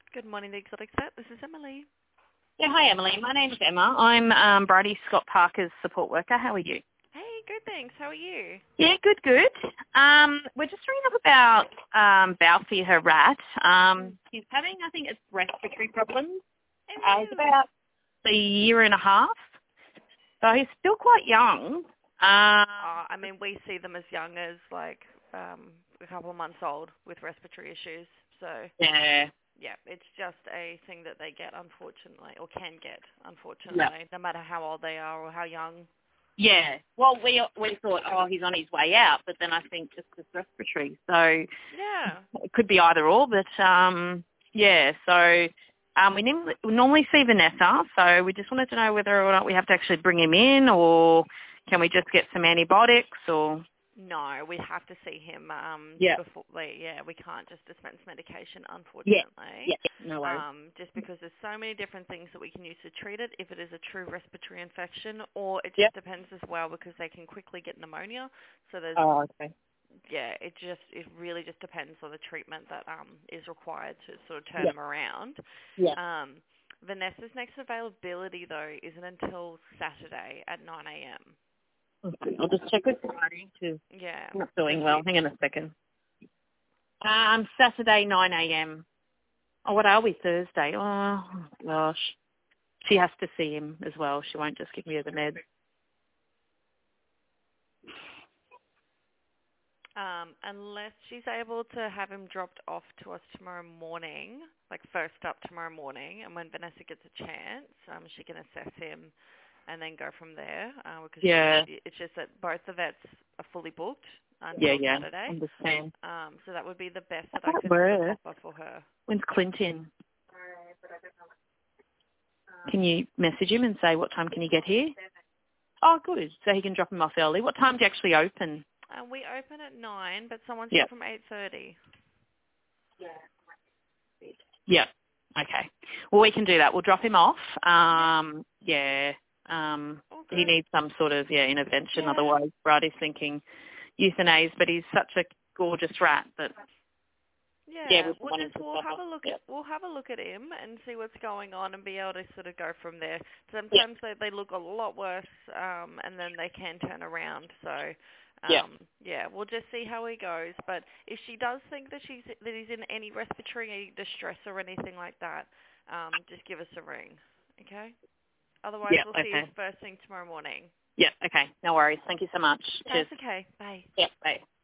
Good morning, the Exotic Vet. This is Emily. Yeah, hi Emily. My name's Emma. I'm Bridie Scott Parker's support worker. How are you? Hey, good thanks. How are you? Yeah, good. We're just ringing up about Balfi, her rat. He's having, I think it's respiratory problems. He's about a year and a half, so he's still quite young. We see them as young as a couple of months old with respiratory issues. So yeah, it's just a thing that they get, unfortunately, or can get, unfortunately, no matter how old they are or how young. Yeah. Well, we thought, he's on his way out, but then I think just it's respiratory, so yeah, it could be either or. But yeah, so we normally see Vanessa, so we just wanted to know whether or not we have to actually bring him in, or can we just get some antibiotics, or. No, we have to see him before. We can't just dispense medication, unfortunately. Yeah, no worries. Just because there's so many different things that we can use to treat it, if it is a true respiratory infection, or it just depends as well because they can quickly get pneumonia. So there's. Oh, okay. Yeah, it really just depends on the treatment that is required to sort of turn them around. Yeah. Vanessa's next availability though isn't until Saturday at 9 a.m. Okay, I'll just check with Friday too. Yeah. I'm not doing well. Hang on a second. Saturday, 9 a.m. Oh, what are we, Thursday? Oh, gosh. She has to see him as well. She won't just give me the meds. Unless she's able to have him dropped off to us tomorrow morning, like first up tomorrow morning, and when Vanessa gets a chance, she can assess him and then go from there. Because it's just that both the vets are fully booked until Saturday. Understand. So that would be the best that I could offer for her. When's Clinton? Can you message him and say what time can you get here? Oh, good. So he can drop him off early. What time do you actually open? We open at 9, but someone's here from 8:30. Yeah. Okay. Well, we can do that. We'll drop him off. He needs some sort of intervention. Yeah. Otherwise, Bridie's thinking euthanasia, but he's such a gorgeous rat that. Yeah, we'll have a look at we'll have a look at him and see what's going on and be able to sort of go from there. Sometimes they look a lot worse, and then they can turn around. So we'll just see how he goes. But if she does think that he's in any respiratory distress or anything like that, just give us a ring, okay? Otherwise, we'll see you first thing tomorrow morning. Yeah. Okay. No worries. Thank you so much. That's okay. Bye. Yeah. Bye.